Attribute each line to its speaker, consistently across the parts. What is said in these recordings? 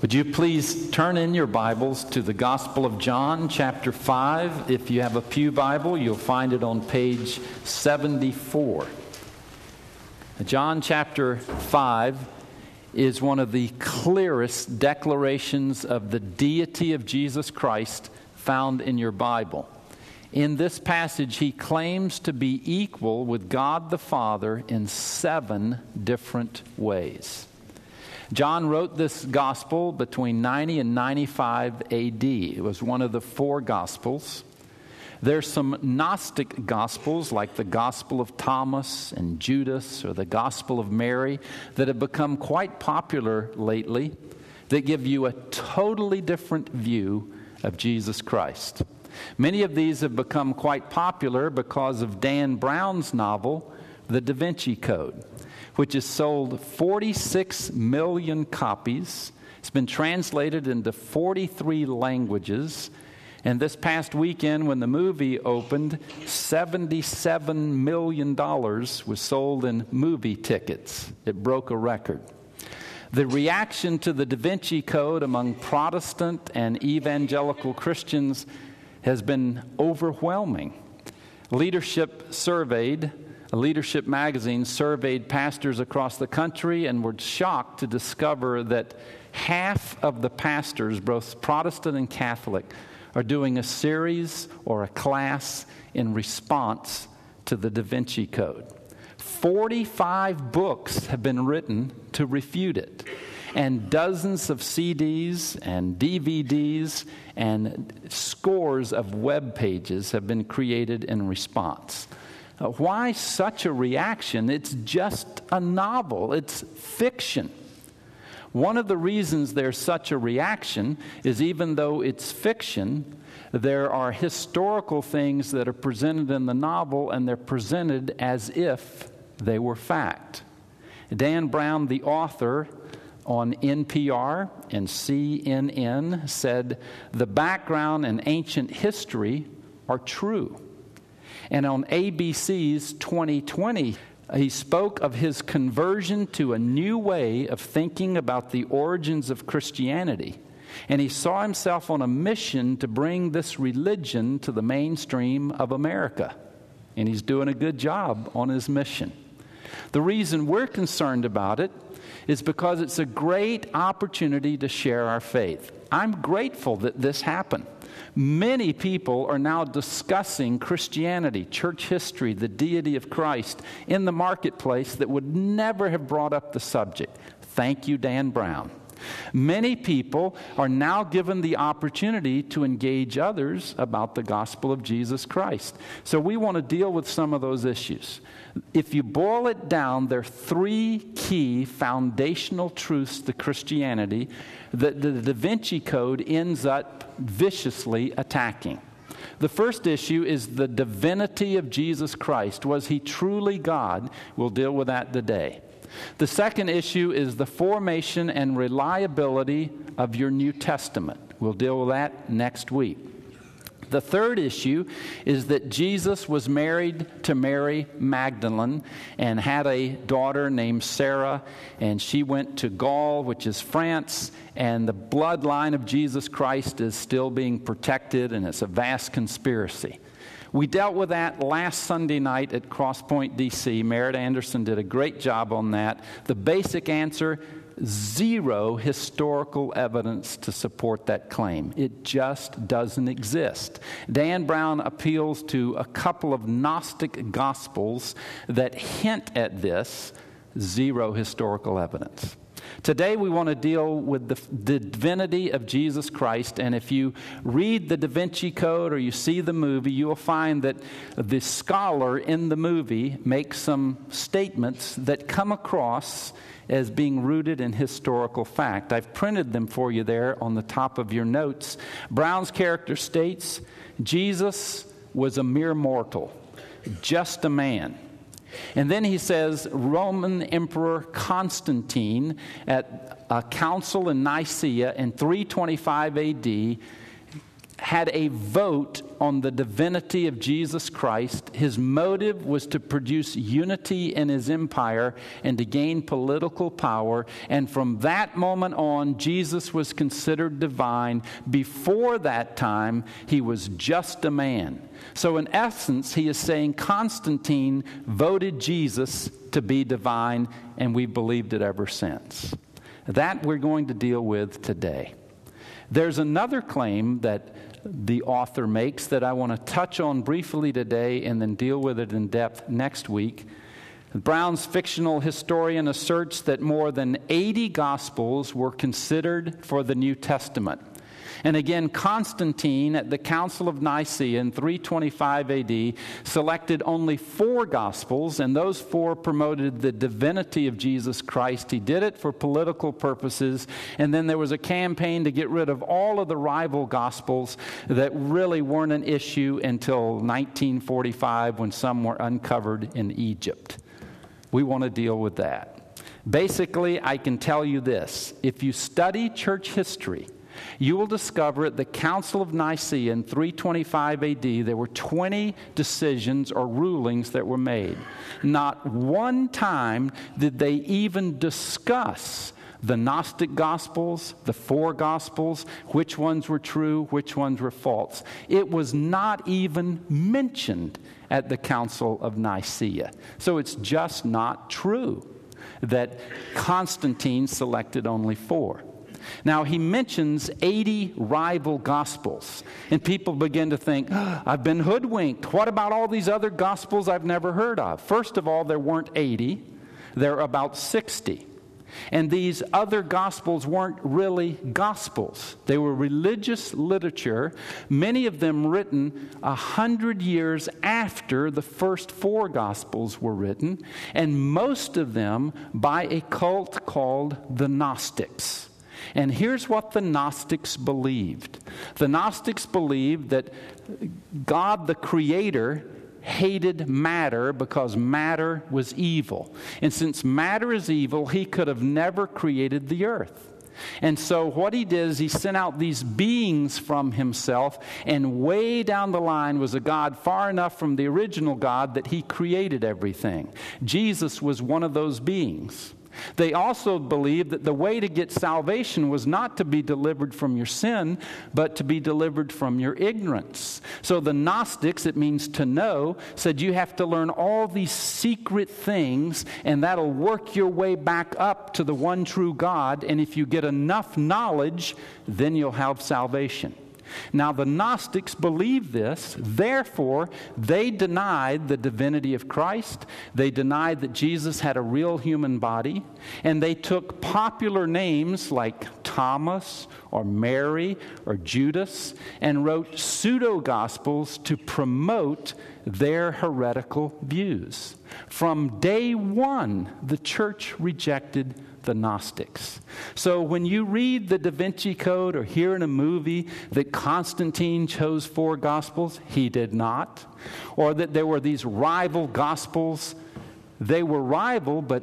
Speaker 1: Would you please turn in your Bibles to the Gospel of John, chapter 5. If you have a pew Bible, you'll find it on page 74. John chapter 5 is one of the clearest declarations of the deity of Jesus Christ found in your Bible. In this passage, he claims to be equal with God the Father in 7 different ways. John wrote this gospel between 90 and 95 AD. It was one of the 4 gospels. There's some Gnostic gospels like the Gospel of Thomas and Judas or the Gospel of Mary that have become quite popular lately that give you a totally different view of Jesus Christ. Many of these have become quite popular because of Dan Brown's novel, The Da Vinci Code, which has sold 46 million copies. It's been translated into 43 languages. And this past weekend, when the movie opened, $77 million was sold in movie tickets. It broke a record. The reaction to the Da Vinci Code among Protestant and evangelical Christians has been overwhelming. Leadership magazine surveyed pastors across the country and were shocked to discover that half of the pastors, both Protestant and Catholic, are doing a series or a class in response to the Da Vinci Code. 45 books have been written to refute it, and dozens of CDs and DVDs and scores of web pages have been created in response. Why such a reaction? It's just a novel. It's fiction. One of the reasons there's such a reaction is even though it's fiction, there are historical things that are presented in the novel, and they're presented as if they were fact. Dan Brown, the author, on NPR and CNN said, "The background and ancient history are true." And on ABC's 2020, he spoke of his conversion to a new way of thinking about the origins of Christianity. And he saw himself on a mission to bring this religion to the mainstream of America. And he's doing a good job on his mission. The reason we're concerned about it is because it's a great opportunity to share our faith. I'm grateful that this happened. Many people are now discussing Christianity, church history, the deity of Christ in the marketplace that would never have brought up the subject. Thank you, Dan Brown. Many people are now given the opportunity to engage others about the gospel of Jesus Christ. So we want to deal with some of those issues. If you boil it down, there are 3 key foundational truths to Christianity that the Da Vinci Code ends up viciously attacking. The first issue is the divinity of Jesus Christ. Was he truly God? We'll deal with that today. The second issue is the formation and reliability of your New Testament. We'll deal with that next week. The third issue is that Jesus was married to Mary Magdalene and had a daughter named Sarah, and she went to Gaul, which is France, and the bloodline of Jesus Christ is still being protected, and it's a vast conspiracy. We dealt with that last Sunday night at Crosspoint, D.C. Merritt Anderson did a great job on that. The basic answer, 0 historical evidence to support that claim. It just doesn't exist. Dan Brown appeals to a couple of Gnostic gospels that hint at this, 0 historical evidence. Today we want to deal with the divinity of Jesus Christ, and if you read the Da Vinci Code or you see the movie, you will find that the scholar in the movie makes some statements that come across as being rooted in historical fact. I've printed them for you there on the top of your notes. Brown's character states, Jesus was a mere mortal, just a man. And then he says Roman Emperor Constantine at a council in Nicaea in 325 AD had a vote on the divinity of Jesus Christ. His motive was to produce unity in his empire and to gain political power. And from that moment on, Jesus was considered divine. Before that time, he was just a man. So in essence, he is saying Constantine voted Jesus to be divine, and we've believed it ever since. That we're going to deal with today. There's another claim that the author makes that I want to touch on briefly today and then deal with it in depth next week. Brown's fictional historian asserts that more than 80 Gospels were considered for the New Testament. And again, Constantine at the Council of Nicaea in 325 AD selected only 4 Gospels, and those 4 promoted the divinity of Jesus Christ. He did it for political purposes, and then there was a campaign to get rid of all of the rival Gospels that really weren't an issue until 1945 when some were uncovered in Egypt. We want to deal with that. Basically, I can tell you this. If you study church history, you will discover at the Council of Nicaea in 325 AD, there were 20 decisions or rulings that were made. Not one time did they even discuss the Gnostic Gospels, the 4 Gospels, which ones were true, which ones were false. It was not even mentioned at the Council of Nicaea. So it's just not true that Constantine selected only 4. Now, he mentions 80 rival Gospels, and people begin to think, I've been hoodwinked. What about all these other Gospels I've never heard of? First of all, there weren't 80. There are about 60. And these other Gospels weren't really Gospels. They were religious literature, many of them written 100 years after the first 4 Gospels were written, and most of them by a cult called the Gnostics. And here's what the Gnostics believed. The Gnostics believed that God, the Creator, hated matter because matter was evil. And since matter is evil, he could have never created the earth. And so what he did is he sent out these beings from himself, and way down the line was a God far enough from the original God that he created everything. Jesus was one of those beings. They also believed that the way to get salvation was not to be delivered from your sin, but to be delivered from your ignorance. So the Gnostics, it means to know, said you have to learn all these secret things, and that'll work your way back up to the one true God, and if you get enough knowledge, then you'll have salvation. Now, the Gnostics believed this, therefore, they denied the divinity of Christ. They denied that Jesus had a real human body, and they took popular names like Thomas or Mary or Judas and wrote pseudo-gospels to promote their heretical views. From day one, the church rejected the Gnostics. So when you read the Da Vinci Code or hear in a movie that Constantine chose 4 Gospels, he did not. Or that there were these rival Gospels, they were rival, but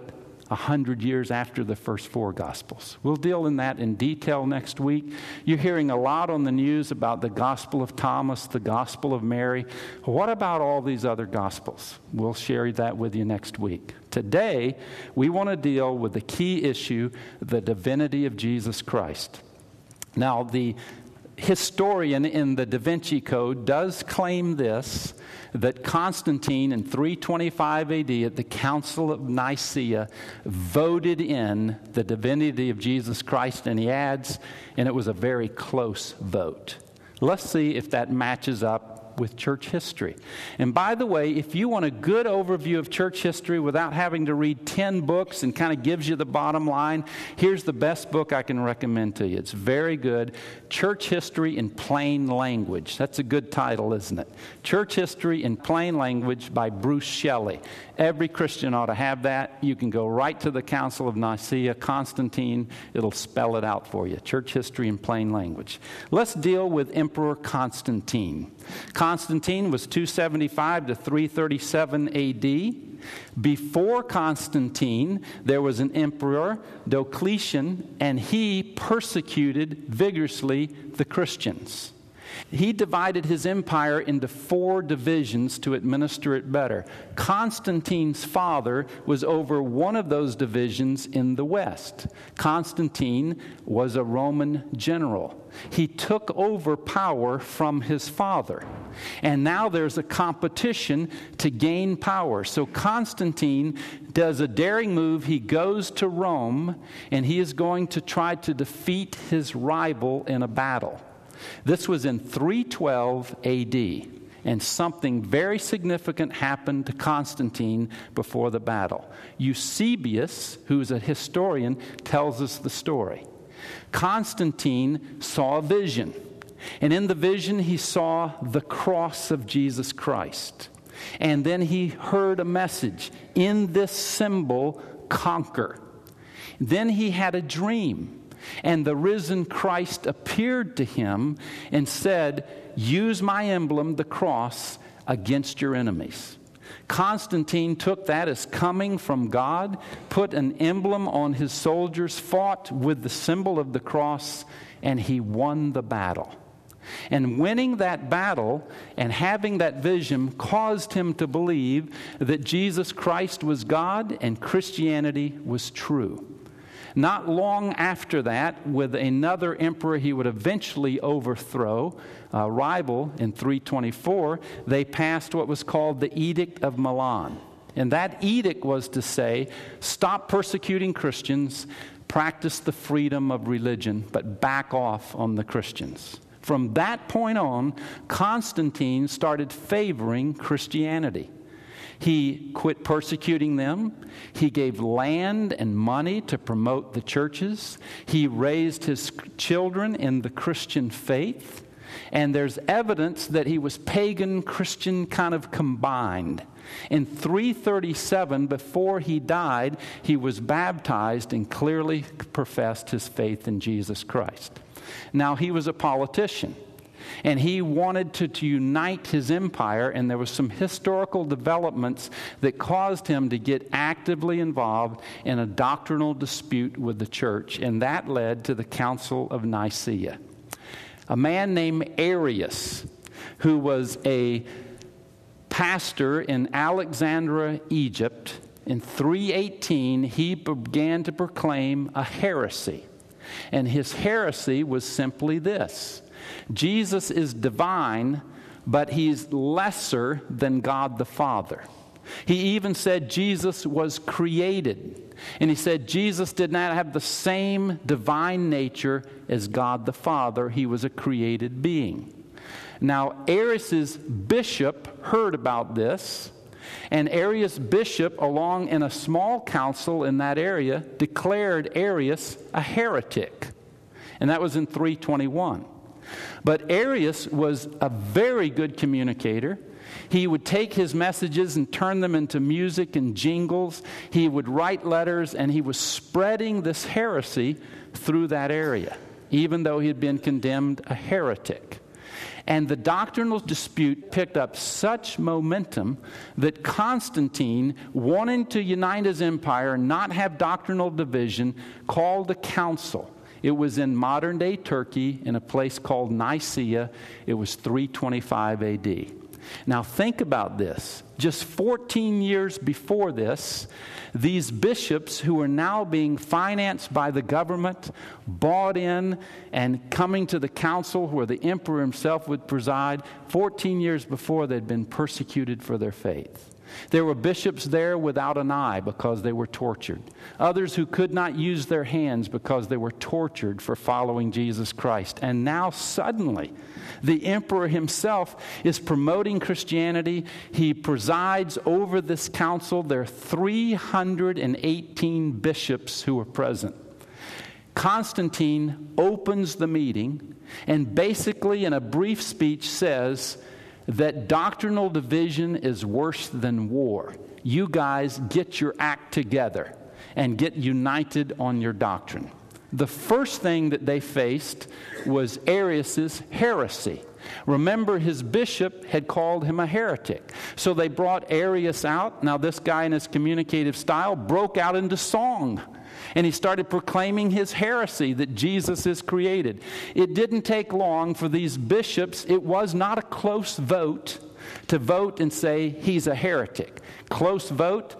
Speaker 1: 100 years after the first 4 Gospels. We'll deal in that in detail next week. You're hearing a lot on the news about the Gospel of Thomas, the Gospel of Mary. What about all these other Gospels? We'll share that with you next week. Today, we want to deal with the key issue, the divinity of Jesus Christ. Now, the historian in the Da Vinci Code does claim this, that Constantine in 325 AD at the Council of Nicaea voted in the divinity of Jesus Christ, and he adds, and it was a very close vote. Let's see if that matches up with church history. And by the way, if you want a good overview of church history without having to read 10 books and kind of gives you the bottom line, here's the best book I can recommend to you. It's very good. Church History in Plain Language. That's a good title, isn't it? Church History in Plain Language by Bruce Shelley. Every Christian ought to have that. You can go right to the Council of Nicaea, Constantine. It'll spell it out for you. Church History in Plain Language. Let's deal with Emperor Constantine. Constantine was 275 to 337 AD. Before Constantine, there was an emperor, Diocletian, and he persecuted vigorously the Christians. He divided his empire into 4 divisions to administer it better. Constantine's father was over one of those divisions in the west. Constantine was a Roman general. He took over power from his father. And now there's a competition to gain power. So Constantine does a daring move. He goes to Rome, and he is going to try to defeat his rival in a battle. This was in 312 A.D., and something very significant happened to Constantine before the battle. Eusebius, who's a historian, tells us the story. Constantine saw a vision, and in the vision he saw the cross of Jesus Christ. And then he heard a message, "In this symbol, conquer." Then he had a dream. And the risen Christ appeared to him and said, "Use my emblem, the cross, against your enemies." Constantine took that as coming from God, put an emblem on his soldiers, fought with the symbol of the cross, and he won the battle. And winning that battle and having that vision caused him to believe that Jesus Christ was God and Christianity was true. Not long after that, with another emperor he would eventually overthrow, a rival in 324, they passed what was called the Edict of Milan. And that edict was to say, stop persecuting Christians, practice the freedom of religion, but back off on the Christians. From that point on, Constantine started favoring Christianity. He quit persecuting them. He gave land and money to promote the churches. He raised his children in the Christian faith. And there's evidence that he was pagan, Christian kind of combined. In 337, before he died, he was baptized and clearly professed his faith in Jesus Christ. Now, he was a politician. And he wanted to unite his empire, and there was some historical developments that caused him to get actively involved in a doctrinal dispute with the church, and that led to the Council of Nicaea. A man named Arius, who was a pastor in Alexandria, Egypt, in 318, he began to proclaim a heresy. And his heresy was simply this: Jesus is divine, but he's lesser than God the Father. He even said Jesus was created. And he said Jesus did not have the same divine nature as God the Father. He was a created being. Now, Arius' bishop heard about this, and Arius' bishop, along in a small council in that area, declared Arius a heretic. And that was in 321. But Arius was a very good communicator. He would take his messages and turn them into music and jingles. He would write letters, and he was spreading this heresy through that area, even though he had been condemned a heretic. And the doctrinal dispute picked up such momentum that Constantine, wanting to unite his empire, not have doctrinal division, called a council. It was in modern-day Turkey in a place called Nicaea. It was 325 A.D. Now think about this. Just 14 years before this, these bishops who are now being financed by the government, bought in and coming to the council where the emperor himself would preside, 14 years before they'd been persecuted for their faith. There were bishops there without an eye because they were tortured. Others who could not use their hands because they were tortured for following Jesus Christ. And now suddenly, the emperor himself is promoting Christianity. He presides over this council. There are 318 bishops who are present. Constantine opens the meeting and basically in a brief speech says that doctrinal division is worse than war. You guys get your act together and get united on your doctrine. The first thing that they faced was Arius' heresy. Remember, his bishop had called him a heretic. So they brought Arius out. Now this guy in his communicative style broke out into song. And he started proclaiming his heresy that Jesus is created. It didn't take long for these bishops. It was not a close vote to vote and say he's a heretic. Close vote,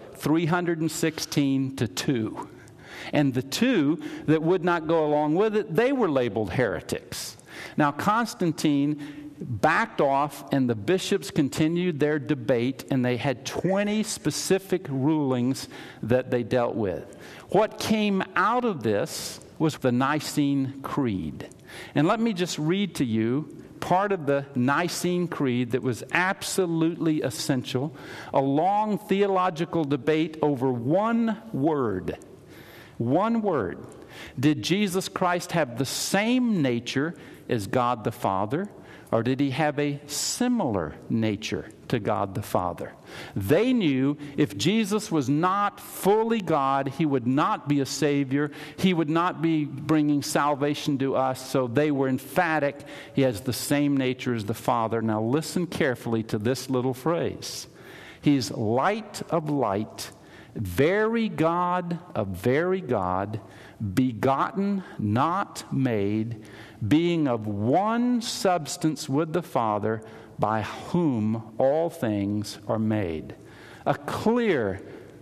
Speaker 1: 316 to 2. And the two that would not go along with it, they were labeled heretics. Now Constantine backed off, and the bishops continued their debate, and they had 20 specific rulings that they dealt with. What came out of this was the Nicene Creed. And let me just read to you part of the Nicene Creed that was absolutely essential, a long theological debate over one word. One word. Did Jesus Christ have the same nature as God the Father, or did he have a similar nature to God the Father? They knew if Jesus was not fully God, he would not be a Savior. He would not be bringing salvation to us. So they were emphatic. He has the same nature as the Father. Now listen carefully to this little phrase. He's light of light, very God of very God, begotten, not made, being of one substance with the Father, by whom all things are made. A clear,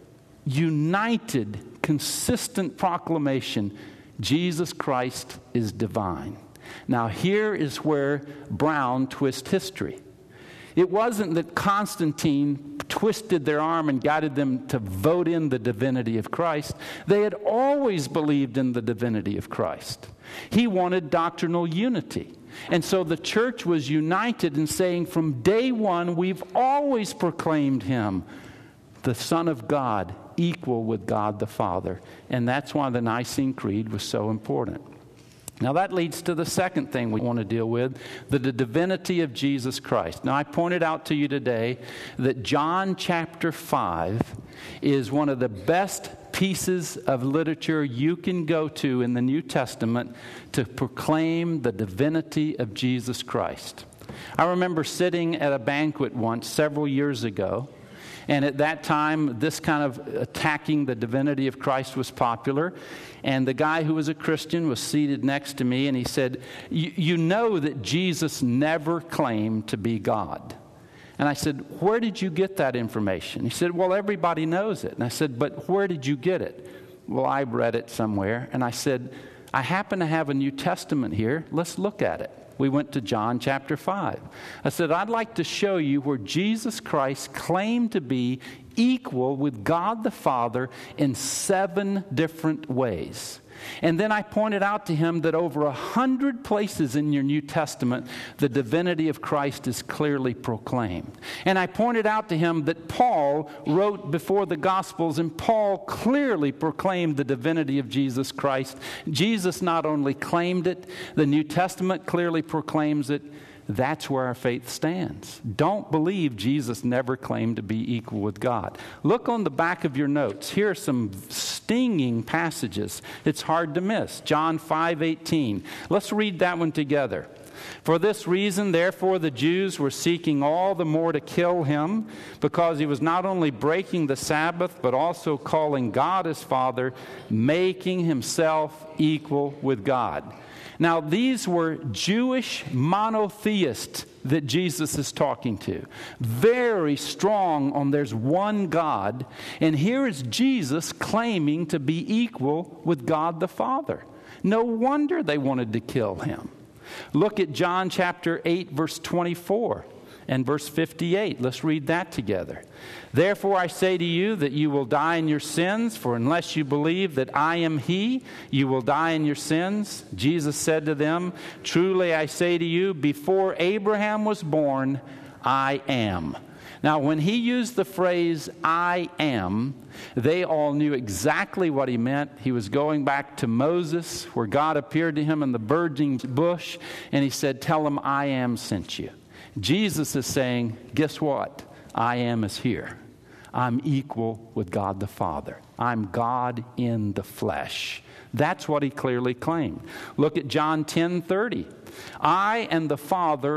Speaker 1: united, consistent proclamation: Jesus Christ is divine. Now here is where Brown twists history. It wasn't that Constantine twisted their arm and guided them to vote in the divinity of Christ. They had always believed in the divinity of Christ. He wanted doctrinal unity. And so the church was united in saying from day one, we've always proclaimed him the Son of God, equal with God the Father. And that's why the Nicene Creed was so important. Now that leads to the second thing we want to deal with, the divinity of Jesus Christ. Now I pointed out to you today that John chapter 5 is one of the best pieces of literature you can go to in the New Testament to proclaim the divinity of Jesus Christ. I remember sitting at a banquet once several years ago, and at that time, this kind of attacking the divinity of Christ was popular. And the guy who was a Christian was seated next to me, and he said, you know that Jesus never claimed to be God. And I said, where did you get that information? He said, well, everybody knows it. And I said, but where did you get it? Well, I read it somewhere. And I said, I happen to have a New Testament here. Let's look at it. We went to John chapter 5. I said, I'd like to show you where Jesus Christ claimed to be equal with God the Father in 7 different ways. And then I pointed out to him that over 100 places in your New Testament, the divinity of Christ is clearly proclaimed. And I pointed out to him that Paul wrote before the Gospels, and Paul clearly proclaimed the divinity of Jesus Christ. Jesus not only claimed it, the New Testament clearly proclaims it. That's where our faith stands. Don't believe Jesus never claimed to be equal with God. Look on the back of your notes. Here are some stinging passages. It's hard to miss. John 5:18. Let's read that one together. For this reason, therefore, the Jews were seeking all the more to kill him, because he was not only breaking the Sabbath, but also calling God his Father, making himself equal with God. Now, these were Jewish monotheists that Jesus is talking to. Very strong on there's one God. And here is Jesus claiming to be equal with God the Father. No wonder they wanted to kill him. Look at John chapter 8, verse 24 and verse 58. Let's read that together. Therefore I say to you that you will die in your sins, for unless you believe that I am he, you will die in your sins. Jesus said to them, truly I say to you, before Abraham was born, I am. Now when he used the phrase, I am, they all knew exactly what he meant. He was going back to Moses, where God appeared to him in the burning bush, and he said, tell him I am sent you. Jesus is saying, guess what? I am is here. I'm equal with God the Father. I'm God in the flesh. That's what he clearly claimed. Look at John 10:30. I and the Father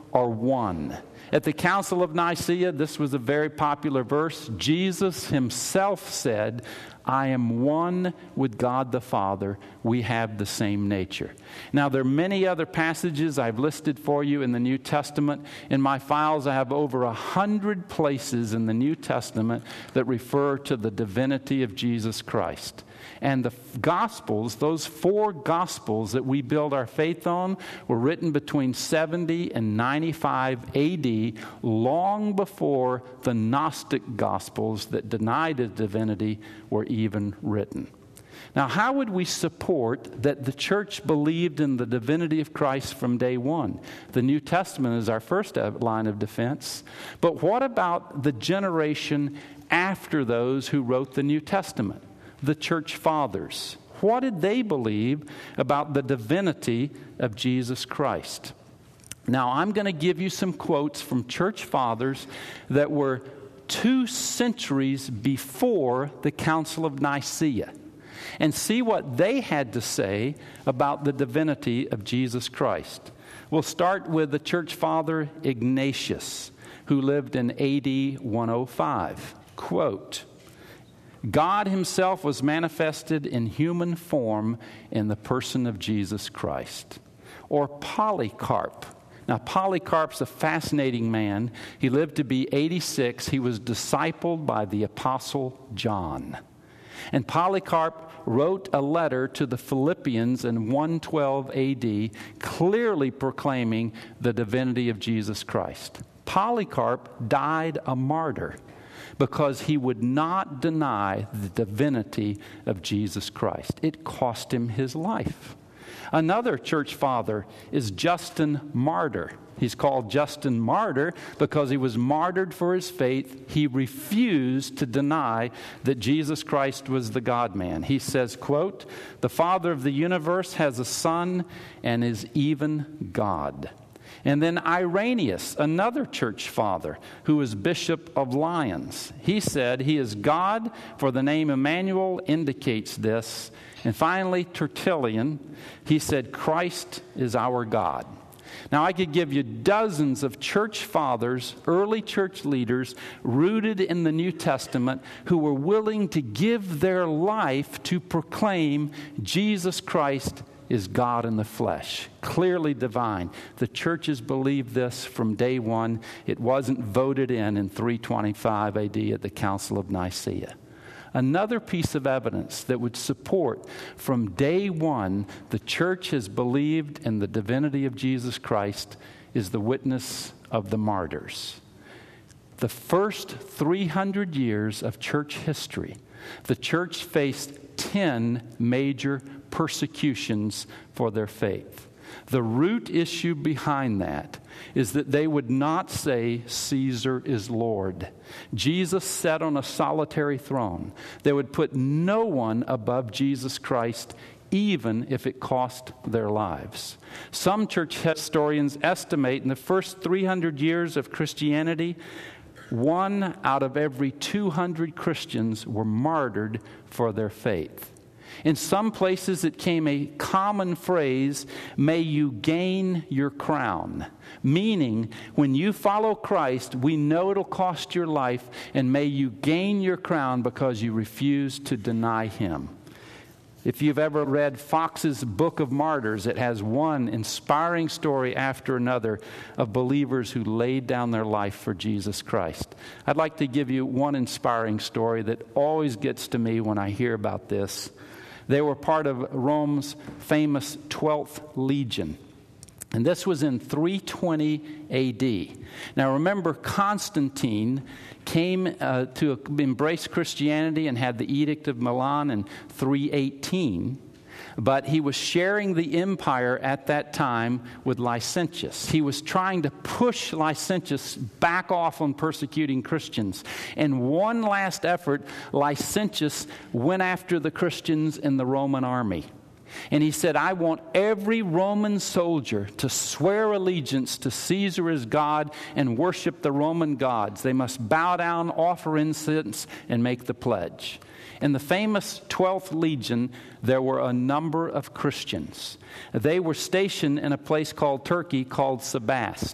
Speaker 1: are one. At the Council of Nicaea, this was a very popular verse. Jesus himself said, I am one with God the Father. We have the same nature. Now, there are many other passages I've listed for you in the New Testament. In my files, I have over 100 places in the New Testament that refer to the divinity of Jesus Christ. And the Gospels, those 4 Gospels that we build our faith on, were written between 70 and 95 AD, long before the Gnostic Gospels that denied his divinity were even written. Now, how would we support that the church believed in the divinity of Christ from day one? The New Testament is our first line of defense. But what about the generation after those who wrote the New Testament? The church fathers. What did they believe about the divinity of Jesus Christ? Now, I'm going to give you some quotes from church fathers that were 2 centuries before the Council of Nicaea, and see what they had to say about the divinity of Jesus Christ. We'll start with the church father Ignatius, who lived in AD 105. Quote, God himself was manifested in human form in the person of Jesus Christ. Or Polycarp. Now, Polycarp's a fascinating man. He lived to be 86. He was discipled by the Apostle John. And Polycarp wrote a letter to the Philippians in 112 AD, clearly proclaiming the divinity of Jesus Christ. Polycarp died a martyr because he would not deny the divinity of Jesus Christ. It cost him his life. Another church father is Justin Martyr. He's called Justin Martyr because he was martyred for his faith. He refused to deny that Jesus Christ was the God-man. He says, quote, the Father of the universe has a Son and is even God. And then Irenaeus, another church father, who was Bishop of Lyons. He said, he is God, for the name Emmanuel indicates this. And finally, Tertullian, he said, Christ is our God. Now, I could give you dozens of church fathers, early church leaders, rooted in the New Testament, who were willing to give their life to proclaim Jesus Christ is God in the flesh, clearly divine. The churches believed this from day one. It wasn't voted in 325 AD at the Council of Nicaea. Another piece of evidence that would support from day one the church has believed in the divinity of Jesus Christ is the witness of the martyrs. The first 300 years of church history, the church faced 10 major persecutions for their faith. The root issue behind that is that they would not say Caesar is Lord. Jesus sat on a solitary throne. They would put no one above Jesus Christ, even if it cost their lives. Some church historians estimate in the first 300 years of Christianity, 1 out of every 200 Christians were martyred for their faith. In some places it came a common phrase, may you gain your crown. Meaning, when you follow Christ, we know it'll cost your life, and may you gain your crown because you refuse to deny Him. If you've ever read Fox's Book of Martyrs, it has one inspiring story after another of believers who laid down their life for Jesus Christ. I'd like to give you one inspiring story that always gets to me when I hear about this. They were part of Rome's famous 12th Legion. And this was in 320 AD. Now remember, Constantine came to embrace Christianity and had the Edict of Milan in 318. But he was sharing the empire at that time with Licentius. He was trying to push Licentius back off on persecuting Christians. And one last effort, Licentius went after the Christians in the Roman army. And he said, I want every Roman soldier to swear allegiance to Caesar as God and worship the Roman gods. They must bow down, offer incense, and make the pledge. In the famous 12th Legion, there were a number of Christians. They were stationed in a place called Turkey called Sebaste.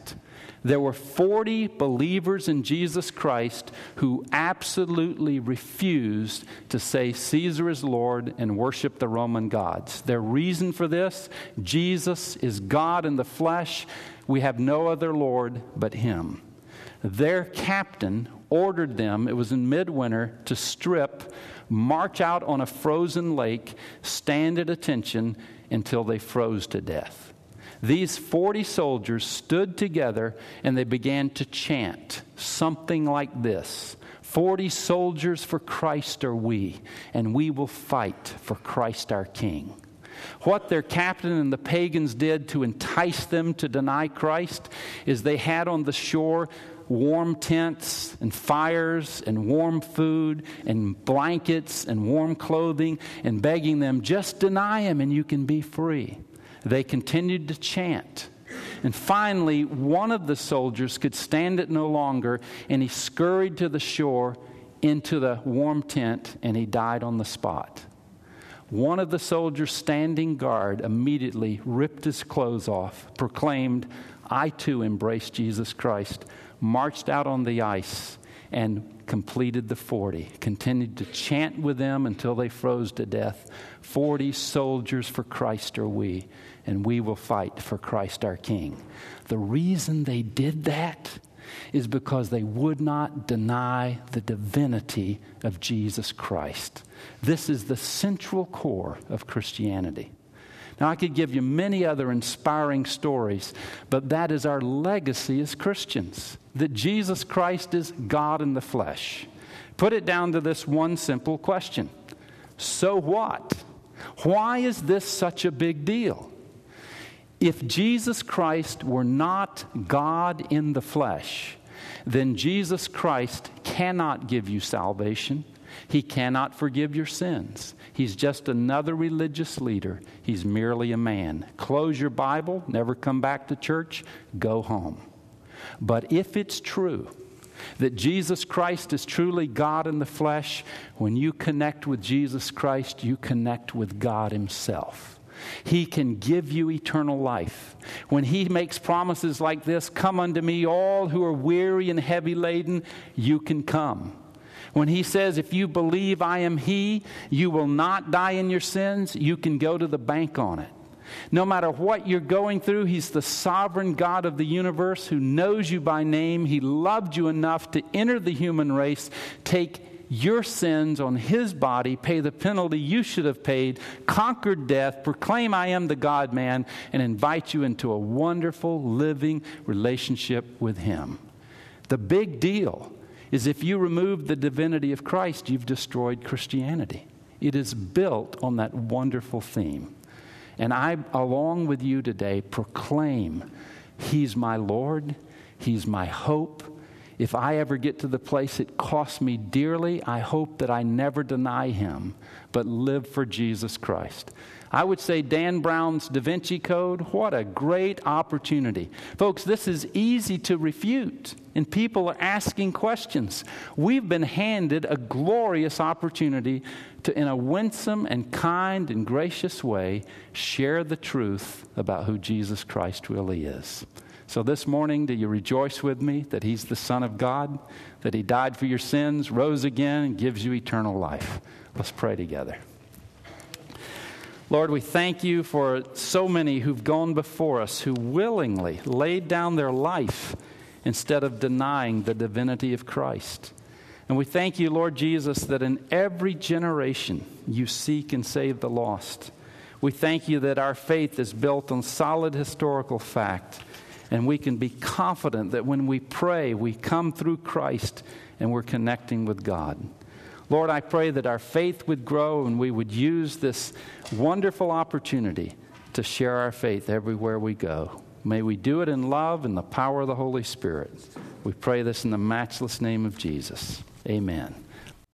Speaker 1: There were 40 believers in Jesus Christ who absolutely refused to say Caesar is Lord and worship the Roman gods. Their reason for this: Jesus is God in the flesh. We have no other Lord but Him. Their captain ordered them, it was in midwinter, to strip, march out on a frozen lake, stand at attention until they froze to death. These 40 soldiers stood together and they began to chant something like this: 40 soldiers for Christ are we, and we will fight for Christ our King. What their captain and the pagans did to entice them to deny Christ is they had on the shore warm tents and fires and warm food and blankets and warm clothing, and begging them, just deny Him and you can be free. They continued to chant. And finally, one of the soldiers could stand it no longer, and he scurried to the shore into the warm tent, and he died on the spot. One of the soldiers standing guard immediately ripped his clothes off, proclaimed, I too embrace Jesus Christ, marched out on the ice, and completed the 40. Continued to chant with them until they froze to death. 40 soldiers for Christ are we, and we will fight for Christ our King. The reason they did that is because they would not deny the divinity of Jesus Christ. This is the central core of Christianity. Now, I could give you many other inspiring stories, but that is our legacy as Christians, that Jesus Christ is God in the flesh. Put it down to this one simple question: so what? Why is this such a big deal? If Jesus Christ were not God in the flesh, then Jesus Christ cannot give you salvation. He cannot forgive your sins. He's just another religious leader. He's merely a man. Close your Bible, never come back to church, go home. But if it's true that Jesus Christ is truly God in the flesh, when you connect with Jesus Christ, you connect with God Himself. He can give you eternal life. When He makes promises like this, come unto me all who are weary and heavy laden, you can come. When He says, if you believe I am He, you will not die in your sins, you can go to the bank on it. No matter what you're going through, He's the sovereign God of the universe who knows you by name. He loved you enough to enter the human race, take your sins on His body, pay the penalty you should have paid, conquered death, proclaim I am the God-man, and invite you into a wonderful, living relationship with Him. The big deal is if you remove the divinity of Christ, you've destroyed Christianity. It is built on that wonderful theme. And I, along with you today, proclaim He's my Lord, He's my hope. If I ever get to the place it costs me dearly, I hope that I never deny Him, but live for Jesus Christ. I would say Dan Brown's Da Vinci Code, what a great opportunity. Folks, this is easy to refute, and people are asking questions. We've been handed a glorious opportunity to, in a winsome and kind and gracious way, share the truth about who Jesus Christ really is. So this morning, do you rejoice with me that He's the Son of God, that He died for your sins, rose again, and gives you eternal life? Let's pray together. Lord, we thank You for so many who've gone before us, who willingly laid down their life instead of denying the divinity of Christ. And we thank You, Lord Jesus, that in every generation You seek and save the lost. We thank You that our faith is built on solid historical fact, and we can be confident that when we pray, we come through Christ and we're connecting with God. Lord, I pray that our faith would grow and we would use this wonderful opportunity to share our faith everywhere we go. May we do it in love and the power of the Holy Spirit. We pray this in the matchless name of Jesus. Amen.